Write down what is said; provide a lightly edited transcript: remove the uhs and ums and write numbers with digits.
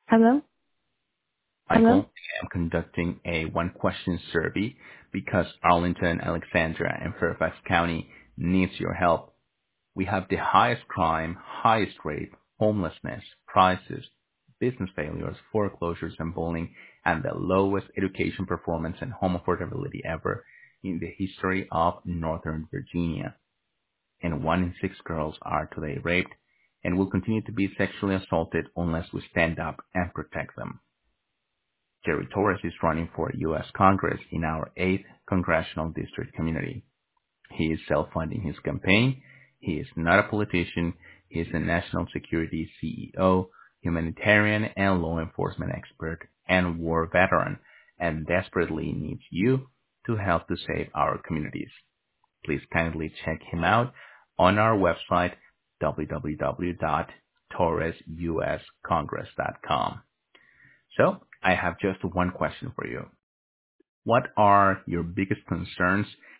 Hello? Michael, I'm conducting a one-question survey because Arlington, Alexandria, and Fairfax County needs your help. We have the highest crime, highest rape, homelessness, prices, business failures, foreclosures, and bullying, and the lowest education performance and home affordability ever in the history of Northern Virginia. And 1 in 6 girls are today raped and will continue to be sexually assaulted unless we stand up and protect them. Jerry Torres is running for U.S. Congress in our 8th Congressional District community. He is self-funding his campaign. He is not a politician. He is a national security CEO, humanitarian and law enforcement expert, and war veteran, and desperately needs you to help to save our communities. Please kindly check him out on our website, www.torresuscongress.com. So I have just one question for you. What are your biggest concerns